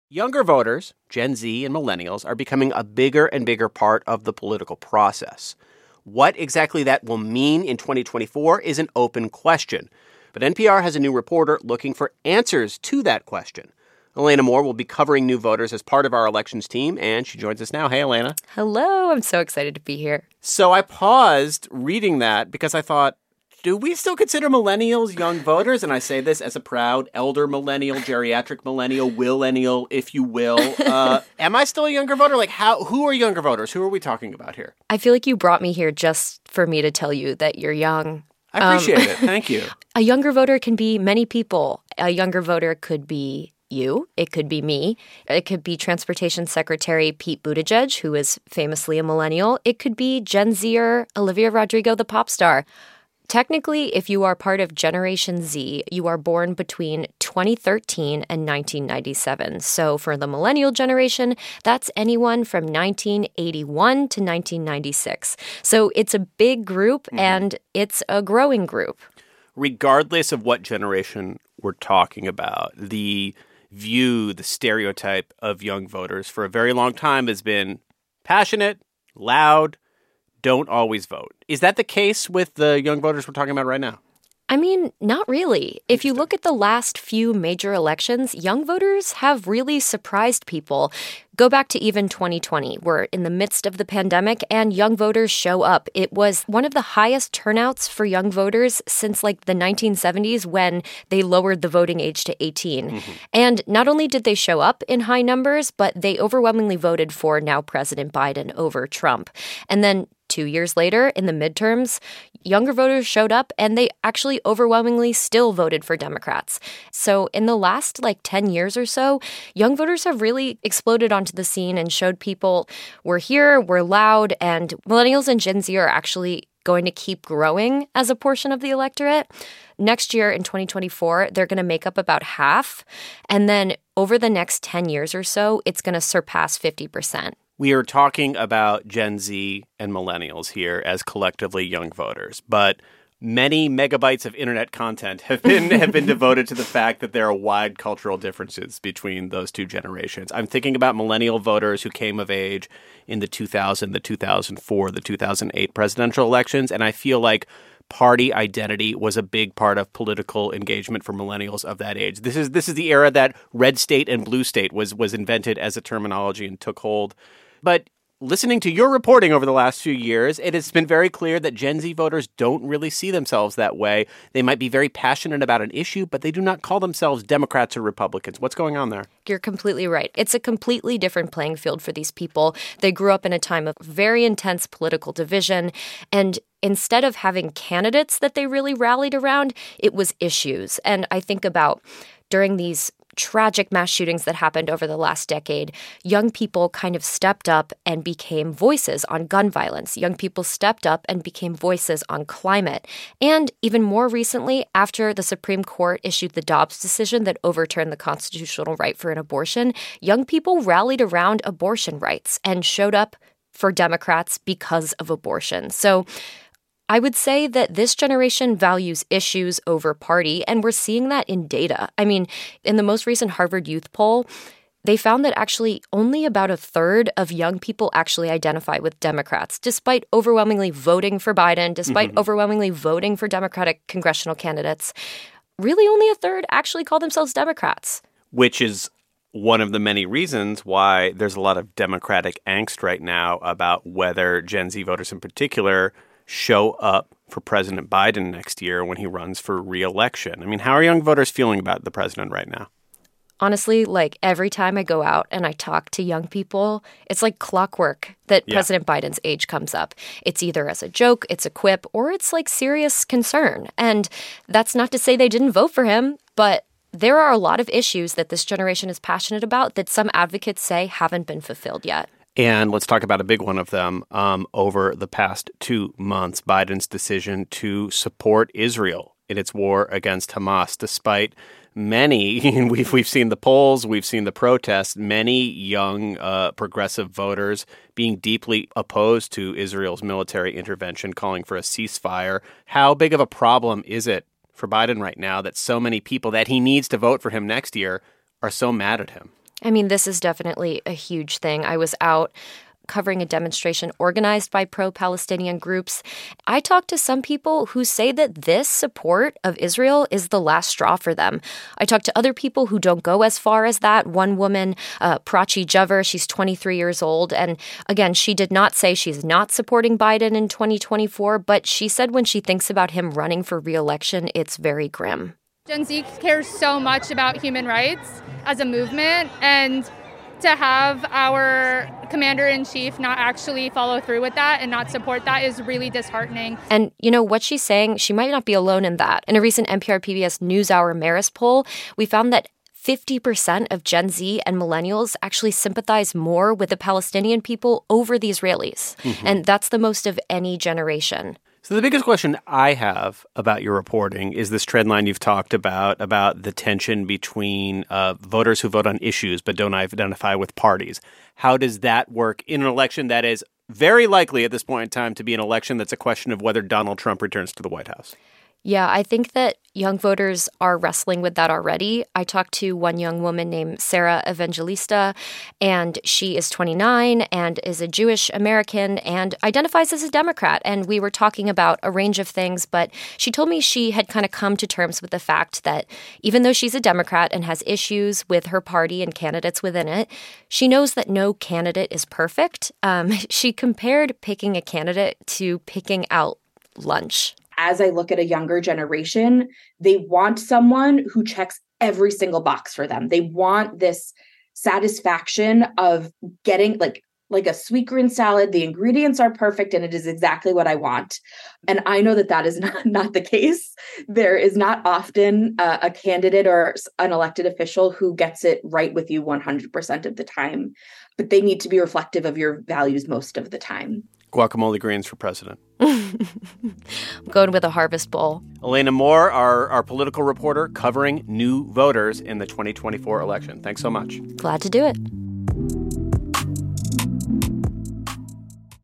Younger voters, Gen Z and millennials, are becoming a bigger and bigger part of the political process. What exactly that will mean in 2024 is an open question. But NPR has a new reporter looking for answers to that question. Elena Moore will be covering new voters as part of our elections team, and she joins us now. Hey, Elena. Hello. I'm so excited to be here. So I paused reading that because I thought, do we still consider millennials young voters? And I say this as a proud elder millennial, geriatric millennial, millennial, if you will. Am I still a younger voter? Who are younger voters? Who are we talking about here? I feel like you brought me here just for me to tell you that you're young. I appreciate it. Thank you. A younger voter can be many people. A younger voter could be you. It could be me. It could be Transportation Secretary Pete Buttigieg, who is famously a millennial. It could be Gen Zer Olivia Rodrigo, the pop star. Technically, if you are part of Generation Z, you are born between 2013 and 1997. So for the millennial generation, that's anyone from 1981 to 1996. So it's a big group, and it's a growing group. Regardless of what generation we're talking about, the view, the stereotype of young voters for a very long time has been passionate, loud, don't always vote. Is that the case with the young voters we're talking about right now? I mean, not really. If you look at the last few major elections, young voters have really surprised people. Go back to even 2020. We're in the midst of the pandemic and young voters show up. It was one of the highest turnouts for young voters since the 1970s when they lowered the voting age to 18. And not only did they show up in high numbers, but they overwhelmingly voted for now President Biden over Trump. And then 2 years later, in the midterms, younger voters showed up and they actually overwhelmingly still voted for Democrats. So in the last 10 years or so, young voters have really exploded onto the scene and showed people we're here, we're loud, and millennials and Gen Z are actually going to keep growing as a portion of the electorate. Next year in 2024, they're going to make up about half. And then over the next 10 years or so, it's going to surpass 50%. We are talking about Gen Z and millennials here as collectively young voters, but many megabytes of internet content have been devoted to the fact that there are wide cultural differences between those two generations. I'm thinking about millennial voters who came of age in the 2000, the 2004, the 2008 presidential elections, and I feel like party identity was a big part of political engagement for millennials of that age. This is the era that red state and blue state was invented as a terminology and took hold. But listening to your reporting over the last few years, it has been very clear that Gen Z voters don't really see themselves that way. They might be very passionate about an issue, but they do not call themselves Democrats or Republicans. What's going on there? You're completely right. It's a completely different playing field for these people. They grew up in a time of very intense political division, and instead of having candidates that they really rallied around, it was issues. And I think about during these tragic mass shootings that happened over the last decade, young people kind of stepped up and became voices on gun violence. Young people stepped up and became voices on climate. And even more recently, after the Supreme Court issued the Dobbs decision that overturned the constitutional right for an abortion, young people rallied around abortion rights and showed up for Democrats because of abortion. So I would say that this generation values issues over party, and we're seeing that in data. I mean, in the most recent Harvard Youth poll, they found that actually only about a third of young people actually identify with Democrats, despite overwhelmingly voting for Biden, despite overwhelmingly voting for Democratic congressional candidates. Really, only a third actually call themselves Democrats. Which is one of the many reasons why there's a lot of Democratic angst right now about whether Gen Z voters in particular show up for President Biden next year when he runs for re-election. I mean, how are young voters feeling about the president right now? Honestly, every time I go out and I talk to young people, it's like clockwork that President Biden's age comes up. It's either as a joke, it's a quip, or it's serious concern. And that's not to say they didn't vote for him, but there are a lot of issues that this generation is passionate about that some advocates say haven't been fulfilled yet. And let's talk about a big one of them. Over the past 2 months, Biden's decision to support Israel in its war against Hamas, despite many, we've seen the polls, we've seen the protests, many young progressive voters being deeply opposed to Israel's military intervention, calling for a ceasefire. How big of a problem is it for Biden right now that so many people that he needs to vote for him next year are so mad at him? I mean, this is definitely a huge thing. I was out covering a demonstration organized by pro-Palestinian groups. I talked to some people who say that this support of Israel is the last straw for them. I talked to other people who don't go as far as that. One woman, Prachi Javer, she's 23 years old. And again, she did not say she's not supporting Biden in 2024, but she said when she thinks about him running for re-election, it's very grim. Gen Z cares so much about human rights as a movement, and to have our commander-in-chief not actually follow through with that and not support that is really disheartening. And, you know, what she's saying, she might not be alone in that. In a recent NPR PBS NewsHour Marist poll, we found that 50% of Gen Z and millennials actually sympathize more with the Palestinian people over the Israelis. Mm-hmm. And that's the most of any generation. So the biggest question I have about your reporting is this trend line you've talked about the tension between voters who vote on issues but don't identify with parties. How does that work in an election that is very likely at this point in time to be an election that's a question of whether Donald Trump returns to the White House? Yeah, I think that young voters are wrestling with that already. I talked to one young woman named Sarah Evangelista, and she is 29 and is a Jewish American and identifies as a Democrat. And we were talking about a range of things, but she told me she had kind of come to terms with the fact that even though she's a Democrat and has issues with her party and candidates within it, she knows that no candidate is perfect. She compared picking a candidate to picking out lunch. As I look at a younger generation, they want someone who checks every single box for them. They want this satisfaction of getting like a sweet green salad. The ingredients are perfect and it is exactly what I want. And I know that is not the case. There is not often a candidate or an elected official who gets it right with you 100% of the time, but they need to be reflective of your values most of the time. Guacamole greens for president. I'm going with a Harvest Bowl. Elena Moore, our political reporter covering new voters in the 2024 election. Thanks so much. Glad to do it.